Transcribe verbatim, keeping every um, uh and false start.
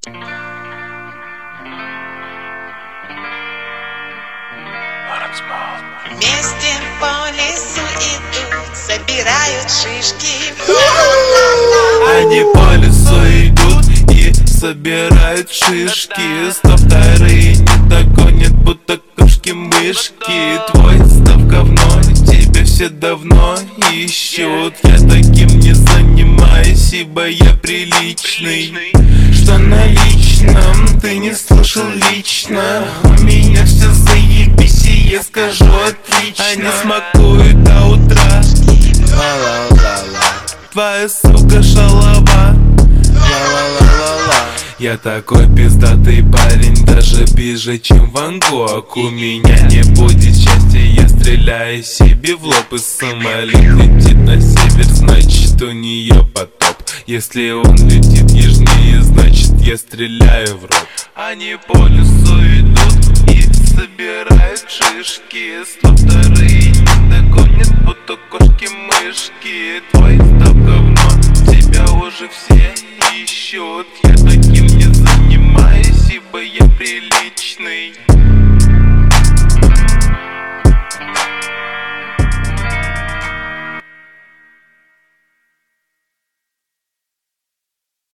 Вместе по лесу идут, собирают шишки. Они по лесу идут и собирают шишки. Сто вторые не догонят, будто кошки-мышки. Твой став говно, тебя все давно ищут. Я таким не занимаюсь, ибо я приличный. Что на личном ты не слышал лично. У меня все заебись, и я скажу отлично. Они смакуют до утра. Ла-ла-ла-ла. Твоя сука шалава. Ла-ла-ла-ла-ла. Я такой пиздатый парень, даже ближе, чем Ван Гог. У меня не будет счастья, я стреляю себе в лоб. И самолет летит на север, значит у нее потоп. Если он летит южнее, значит я стреляю в рот. Они по лесу идут и собирают шишки. Сто вторые не догонят, будто кошки-мышки. Твой став говно, тебя уже все ищут.